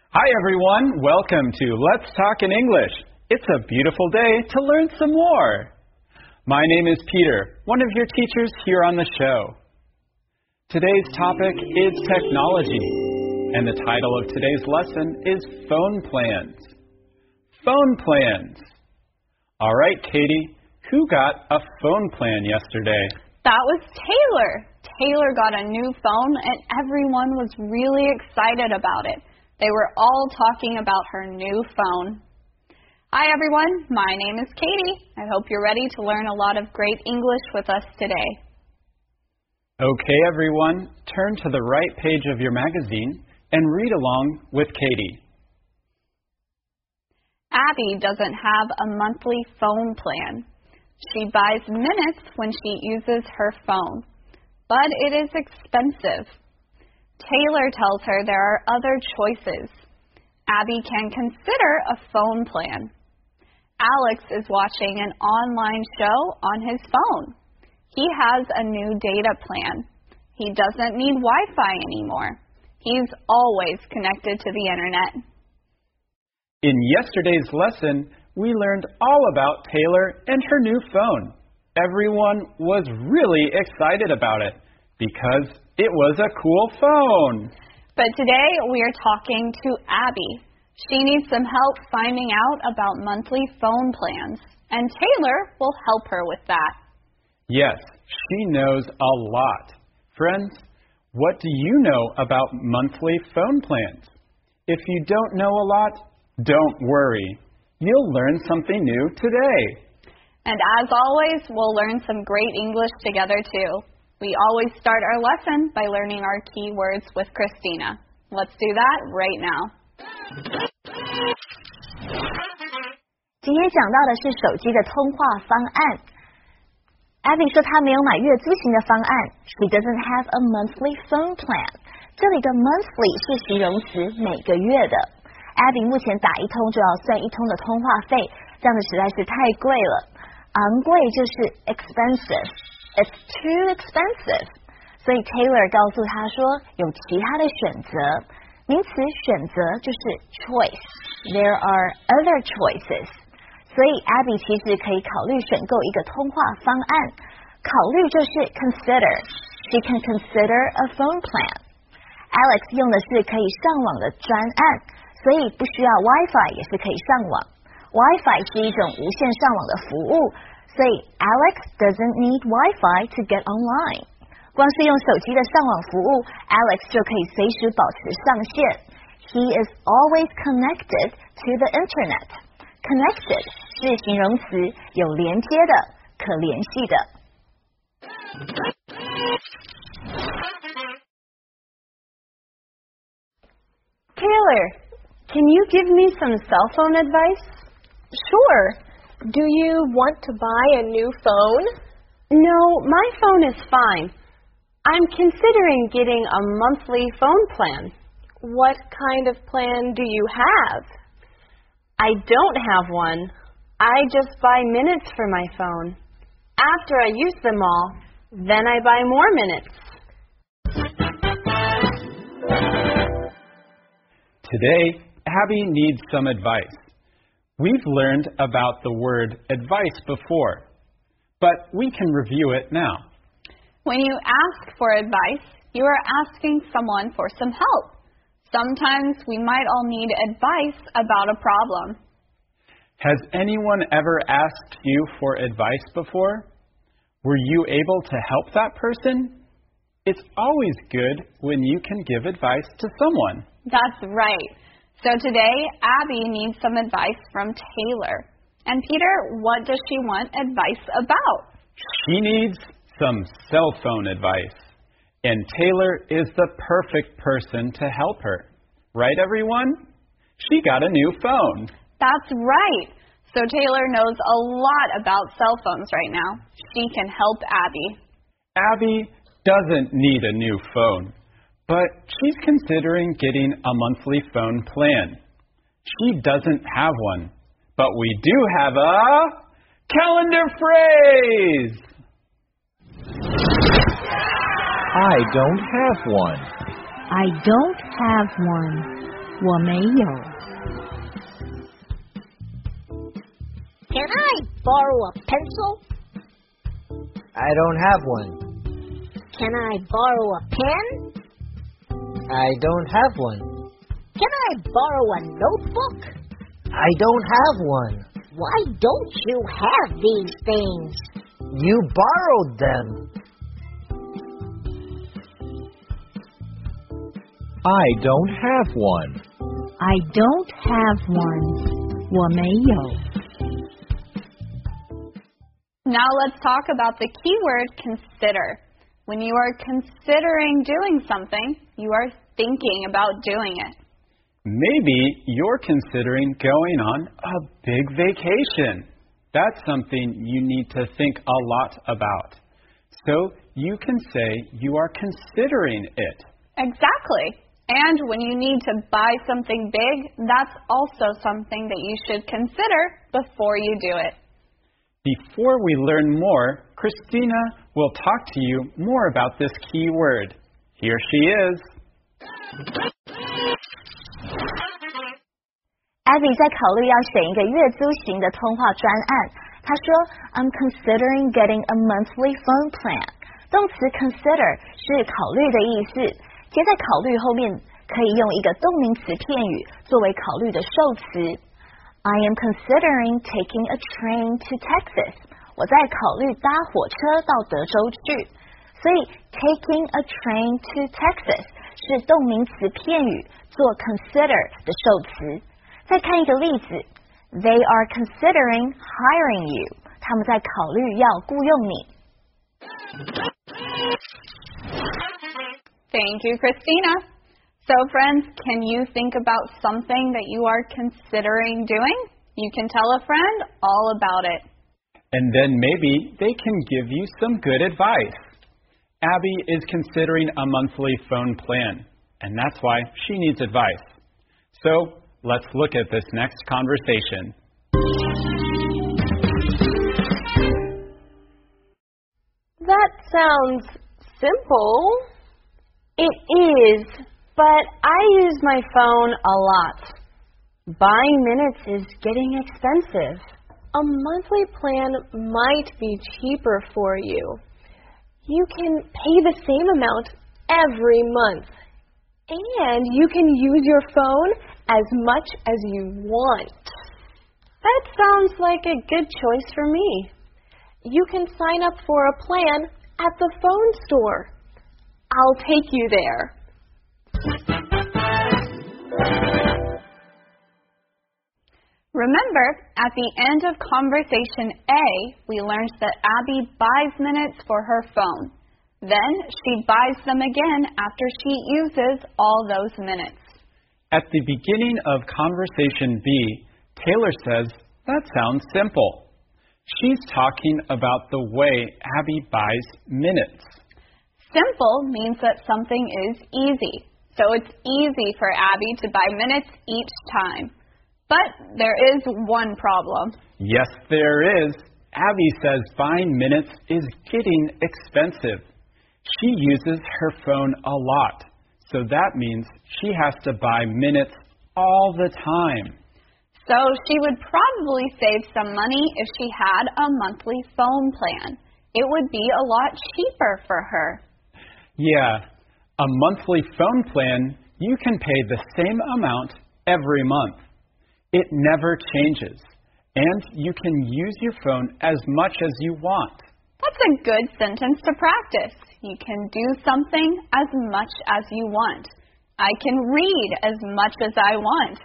Hi everyone, welcome to Let's Talk in English. It's a beautiful day to learn some more. My name is Peter, one of your teachers here on the show. Today's topic is technology, and the title of today's lesson is phone plans. Phone plans. All right, Katie, who got a phone plan yesterday? That was Taylor. Taylor got a new phone and everyone was really excited about it. They were all talking about her new phone. Hi everyone, my name is Katie. I hope you're ready to learn a lot of great English with us today. Okay everyone, turn to the right page of your magazine and read along with Katie. Abby doesn't have a monthly phone plan. She buys minutes when she uses her phone, but it is expensive. Taylor tells her there are other choices. Abby can consider a phone plan. Alex is watching an online show on his phone. He has a new data plan. He doesn't need Wi-Fi anymore. He's always connected to the internet. In yesterday's lesson, we learned all about Taylor and her new phone. Everyone was really excited about it because it was a cool phone. But today we are talking to Abby. She needs some help finding out about monthly phone plans, and Taylor will help her with that. Yes, she knows a lot. Friends, what do you know about monthly phone plans? If you don't know a lot, don't worry. You'll learn something new today. And as always, we'll learn some great English together too. We always start our lesson by learning our key words with Christina. Let's do that right now. 今天讲到的是手机的通话方案。Abby 说她没有买月租型的方案。She doesn't have a monthly phone plan. 这里的 monthly 是形容词，每个月的。Abby 目前打一通就要算一通的通话费，这样子实在是太贵了。昂贵就是 expensive。It's too expensive. 所以 Taylor 告诉她说有其他的选择。名词选择就是 choice. There are other choices. 所以 Abby 其实可以考虑选购一个通话方案。考虑就是 consider. She can consider a phone plan. Alex 用的是可以上网的专案，所以不需要 Wi-Fi 也是可以上网。Wi-Fi 是一种无线上网的服务，所以 Alex doesn't need Wi-Fi to get online. 光是用手机的上网服务 Alex 就可以随时保持上线。He is always connected to the internet. Connected 是形容词，有连接的，可联系的。 Taylor, can you give me some cell phone advice? Sure. Do you want to buy a new phone? No, my phone is fine. I'm considering getting a monthly phone plan. What kind of plan do you have? I don't have one. I just buy minutes for my phone. After I use them all, then I buy more minutes. Today, Abby needs some advice. We've learned about the word advice before, but we can review it now. When you ask for advice, you are asking someone for some help. Sometimes we might all need advice about a problem. Has anyone ever asked you for advice before? Were you able to help that person? It's always good when you can give advice to someone. That's right. So today, Abby needs some advice from Taylor. And Peter, what does she want advice about? She needs some cell phone advice. And Taylor is the perfect person to help her. Right, everyone? She got a new phone. That's right. So Taylor knows a lot about cell phones right now. She can help Abby. Abby doesn't need a new phone, but she's considering getting a monthly phone plan. She doesn't have one, but we do have a calendar phrase. I don't have one. I don't have one. 我没有。 Can I borrow a pencil? I don't have one. Can I borrow a pen? I don't have one. Can I borrow a notebook? I don't have one. Why don't you have these things? You borrowed them. I don't have one. I don't have one. 我没有。 Now let's talk about the keyword consider. When you are considering doing something, you are thinking about doing it. Maybe you're considering going on a big vacation. That's something you need to think a lot about. So you can say you are considering it. Exactly. And when you need to buy something big, that's also something that you should consider before you do it. Before we learn more, Christina will talk to you more about this key word. Here she is. Abby 在考虑要选一个月租型的通话专案。她说 I'm considering getting a monthly phone plan. 动词 consider 是考虑的意思，接在考虑后面可以用一个动名词片语作为考虑的受词。I am considering taking a train to Texas. 我在考虑搭火车到德州去。所以 taking a train to Texas 是动名词片语做 consider 的受词。再看一个例子 They are considering hiring you. 他们在考虑要雇佣你。 Thank you, Christina. So friends, can you think about something that you are considering doing? You can tell a friend all about it. And then maybe they can give you some good advice. Abby is considering a monthly phone plan, and that's why she needs advice. So let's look at this next conversation. That sounds simple. It is, but I use my phone a lot. Buying minutes is getting expensive. A monthly plan might be cheaper for you. You can pay the same amount every month. And you can use your phone as much as you want. That sounds like a good choice for me. You can sign up for a plan at the phone store. I'll take you there. Remember, at the end of conversation A, we learned that Abby buys minutes for her phone. Then she buys them again after she uses all those minutes. At the beginning of conversation B, Taylor says, that sounds simple. She's talking about the way Abby buys minutes. Simple means that something is easy. So it's easy for Abby to buy minutes each time. But there is one problem. Yes, there is. Abby says buying minutes is getting expensive. She uses her phone a lot, so that means she has to buy minutes all the time. So she would probably save some money if she had a monthly phone plan. It would be a lot cheaper for her. Yeah, a monthly phone plan, you can pay the same amount every month. It never changes, and you can use your phone as much as you want. That's a good sentence to practice. You can do something as much as you want. I can read as much as I want.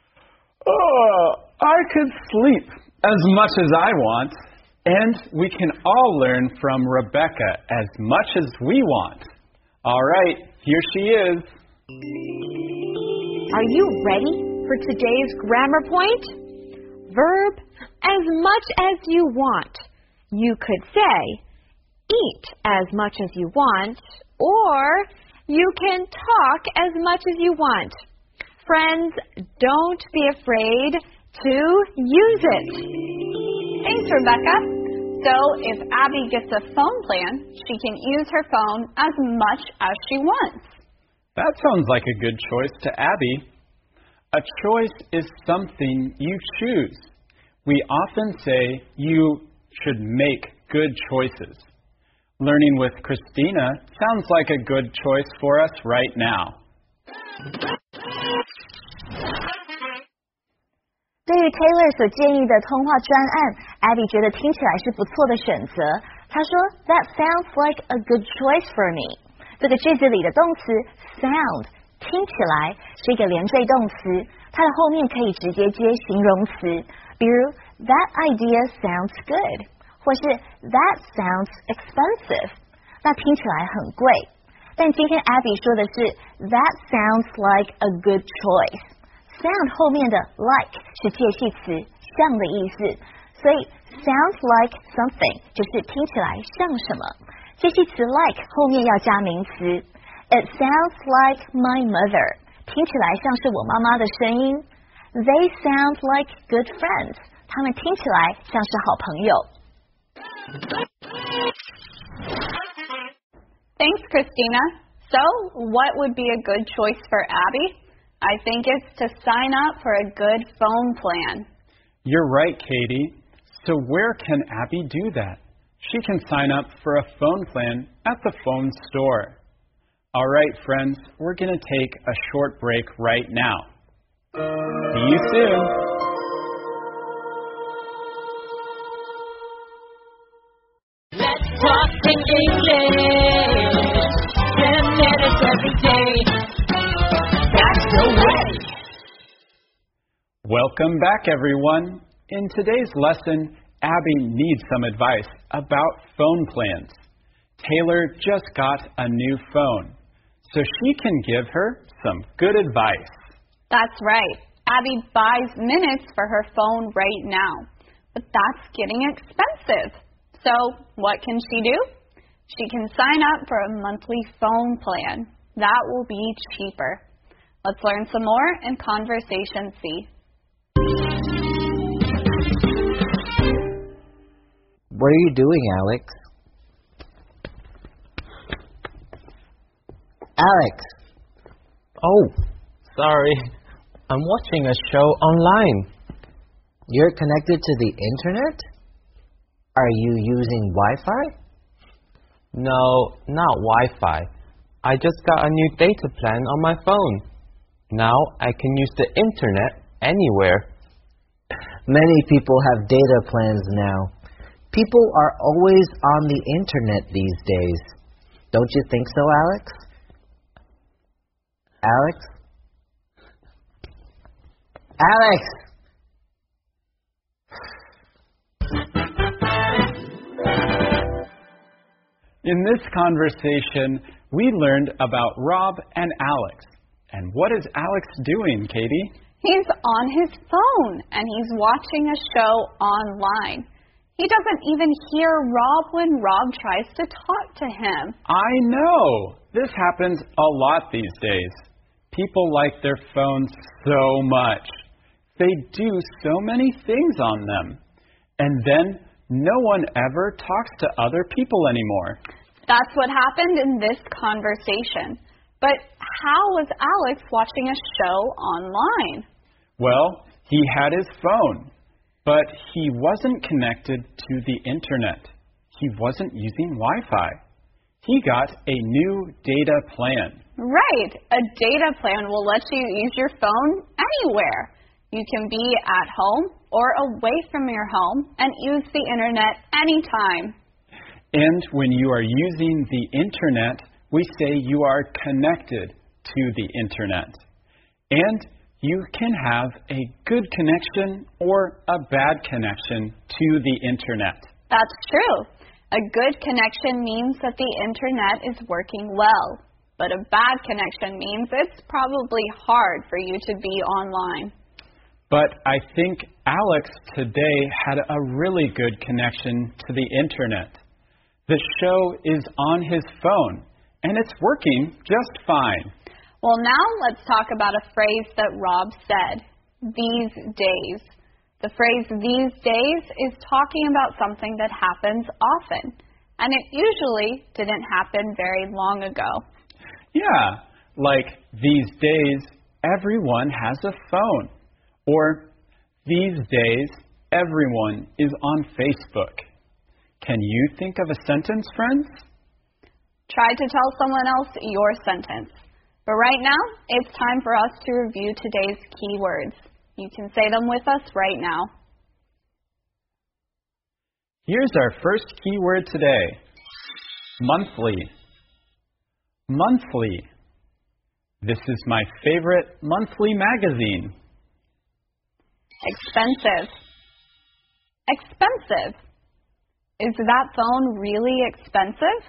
I could sleep as much as I want. And we can all learn from Rebecca as much as we want. All right, here she is. Are you ready for today's grammar point? Verb, as much as you want. You could say, eat as much as you want, or you can talk as much as you want. Friends, don't be afraid to use it. Thanks, Rebecca. So if Abby gets a phone plan, she can use her phone as much as she wants. That sounds like a good choice to Abby. A choice is something you choose. We often say you should make good choices. Learning with Christina sounds like a good choice for us right now. 对于 Taylor 所建议的通话专案 Abby 觉得听起来是不错的选择。她说 That sounds like a good choice for me. 这个句子里的动词 sound 听起来是一个连缀动词，它的后面可以直接接形容词，比如 That idea sounds good 或是 That sounds expensive 那听起来很贵。但今天 Abby 说的是 That sounds like a good choice Sound 后面的 like 是介系词像的意思，所以 sounds like something 就是听起来像什么。介系词 like 后面要加名词。It sounds like my mother 听起来像是我妈妈的声音。They sound like good friends 他们听起来像是好朋友。 Thanks, Christina. So, what would be a good choice for Abby? I think it's to sign up for a good phone plan. You're right, Katie. So where can Abby do that? She can sign up for a phone plan at the phone store. All right, friends, we're going to take a short break right now. See you soon. Let's talk in English. 10 minutes every day. That's the way. Welcome back, everyone. In today's lesson, Abby needs some advice about phone plans. Taylor just got a new phone, so she can give her some good advice. That's right. Abby buys minutes for her phone right now, but that's getting expensive. So what can she do? She can sign up for a monthly phone plan. That will be cheaper. Let's learn some more in Conversation C. What are you doing, Alex? Alex! Oh, sorry. I'm watching a show online. You're connected to the internet? Are you using Wi-Fi? No, not Wi-Fi. I just got a new data plan on my phone. Now I can use the internet anywhere. Many people have data plans now. People are always on the internet these days. Don't you think so, Alex? Alex? Alex! In this conversation, we learned about Rob and Alex. And what is Alex doing, Katie? He's on his phone and he's watching a show online. He doesn't even hear Rob when Rob tries to talk to him. I know. This happens a lot these days. People like their phones so much. They do so many things on them. And then no one ever talks to other people anymore. That's what happened in this conversation. But how was Alex watching a show online? Well, he had his phone, but he wasn't connected to the internet. He wasn't using Wi-Fi. He got a new data plan. Right. A data plan will let you use your phone anywhere. You can be at home or away from your home and use the internet anytime. And when you are using the internet, we say you are connected to the internet. And you can have a good connection or a bad connection to the internet. That's true. A good connection means that the internet is working well. But a bad connection means it's probably hard for you to be online. But I think Alex today had a really good connection to the internet. The show is on his phone, and it's working just fine. Well, now let's talk about a phrase that Rob said, these days. The phrase these days is talking about something that happens often, and it usually didn't happen very long ago. Yeah, like these days, everyone has a phone. Or, these days, everyone is on Facebook. Can you think of a sentence, friends? Try to tell someone else your sentence. But right now, it's time for us to review today's key words. You can say them with us right now. Here's our first key word today. Monthly. Monthly. This is my favorite monthly magazine. Expensive. Expensive. Is that phone really expensive?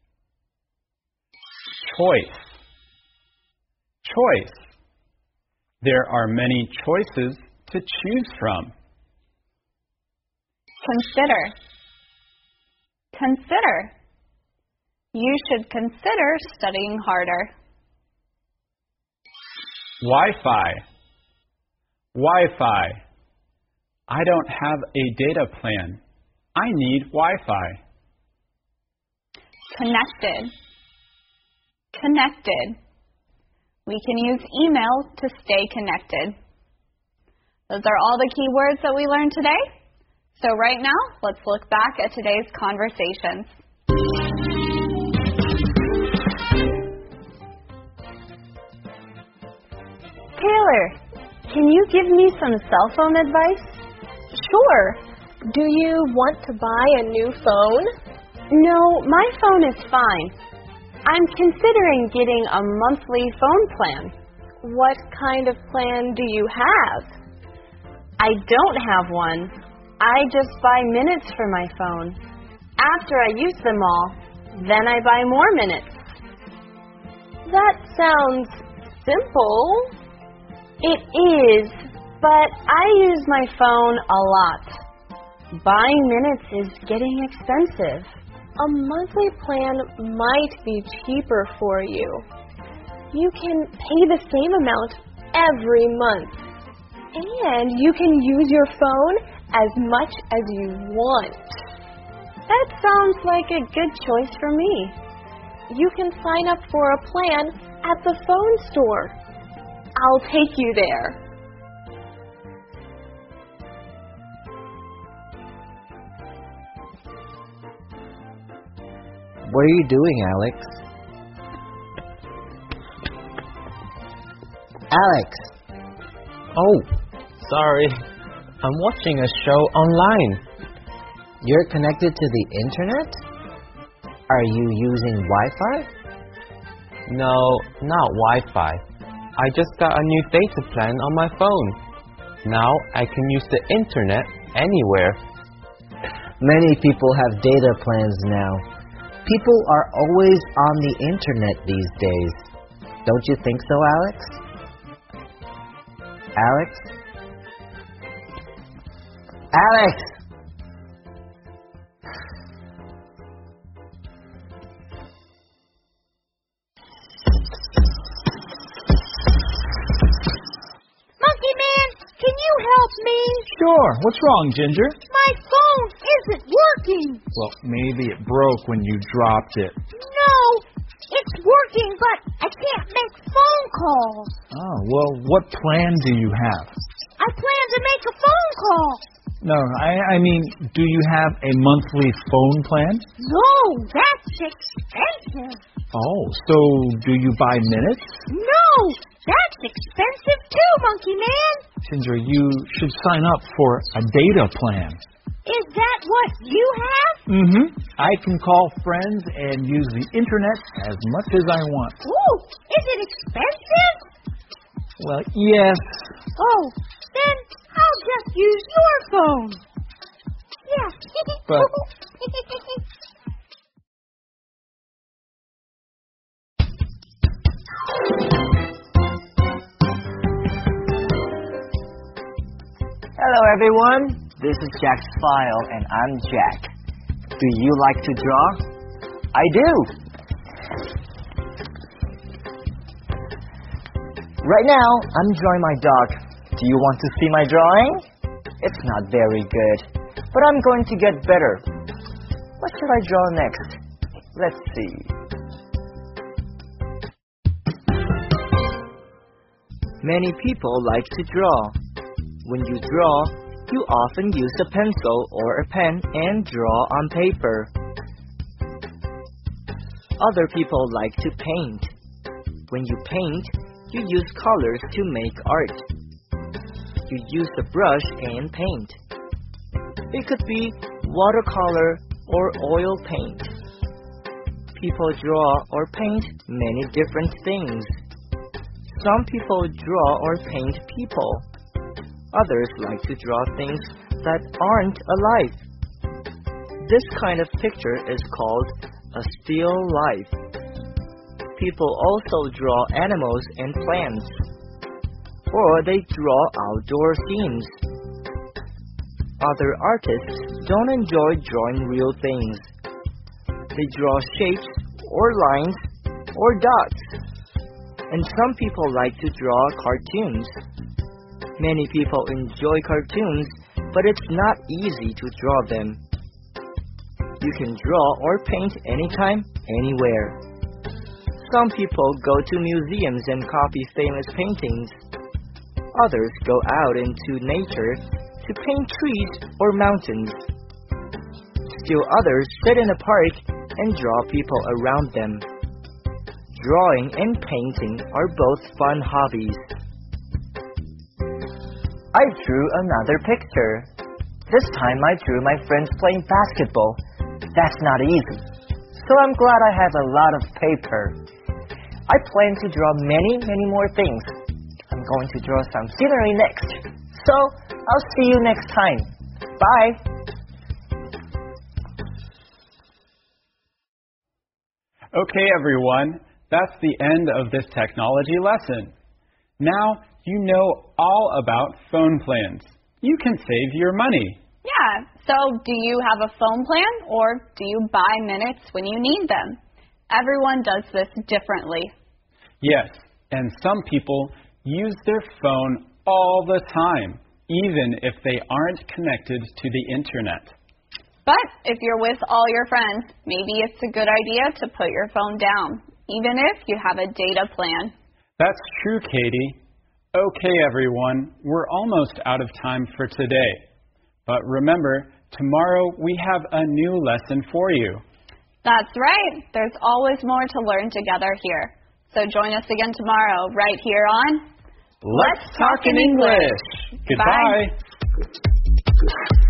Choice. Choice. There are many choices to choose from. Consider. Consider. You should consider studying harder. Wi-Fi. Wi-Fi. I don't have a data plan. I need Wi-Fi. Connected. Connected. We can use email to stay connected. Those are all the key words that we learned today. So right now, let's look back at today's conversations. Taylor, can you give me some cell phone advice? Sure. Do you want to buy a new phone? No, my phone is fine. I'm considering getting a monthly phone plan. What kind of plan do you have? I don't have one. I just buy minutes for my phone. After I use them all, then I buy more minutes. That sounds simple. It is, but I use my phone a lot. Buying minutes is getting expensive. A monthly plan might be cheaper for you. You can pay the same amount every month. And you can use your phone as much as you want. That sounds like a good choice for me. You can sign up for a plan at the phone store. I'll take you there. What are you doing, Alex? Alex! Oh, sorry. I'm watching a show online. You're connected to the internet? Are you using Wi-Fi? No, not Wi-Fi. I just got a new data plan on my phone. Now I can use the internet anywhere. Many people have data plans now. People are always on the internet these days. Don't you think so, Alex? Alex? Alex! Monkey Man, can you help me? Sure. What's wrong, Ginger? My phone isn't working. Well, maybe it broke when you dropped it. No, it's working, but I can't make phone calls. Oh, well, what plan do you have? I plan to make a phone call. No, I mean, do you have a monthly phone plan? No, that's expensive. Oh, so do you buy minutes? No, that's expensive too, Monkey Man. Ginger, you should sign up for a data plan. Is that what you have? Mm-hmm. I can call friends and use the internet as much as I want. Ooh, is it expensive? Well, yes. Oh, then I'll just use your phone. Yeah. But hello everyone, this is Jack's File and I'm Jack. Do you like to draw? I do! Right now, I'm drawing my dog. Do you want to see my drawing? It's not very good, but I'm going to get better. What should I draw next? Let's see. Many people like to draw. When you draw, you often use a pencil or a pen and draw on paper. Other people like to paint. When you paint, you use colors to make art. You use the brush and paint. It could be watercolor or oil paint. People draw or paint many different things. Some people draw or paint people. Others like to draw things that aren't alive. This kind of picture is called a still life. People also draw animals and plants, or they draw outdoor scenes. Other artists don't enjoy drawing real things. They draw shapes or lines or dots. And some people like to draw cartoons. Many people enjoy cartoons, but it's not easy to draw them. You can draw or paint anytime, anywhere. Some people go to museums and copy famous paintings. Others go out into nature to paint trees or mountains. Still others sit in a park and draw people around them. Drawing and painting are both fun hobbies. I drew another picture. This time I drew my friends playing basketball. That's not easy. So I'm glad I have a lot of paper. I plan to draw many more things. I'm going to draw some scenery next. So I'll see you next time. Bye. Okay, everyone. That's the end of this technology lesson. Now you know all about phone plans. You can save your money. Yeah, so do you have a phone plan or do you buy minutes when you need them? Everyone does this differently. Yes, and some people use their phone all the time, even if they aren't connected to the internet. But if you're with all your friends, maybe it's a good idea to put your phone down, even if you have a data plan. That's true, Katie. Okay, everyone, we're almost out of time for today. But remember, tomorrow we have a new lesson for you. That's right. There's always more to learn together here. So join us again tomorrow, right here on Let's Talk in English. Goodbye. Bye.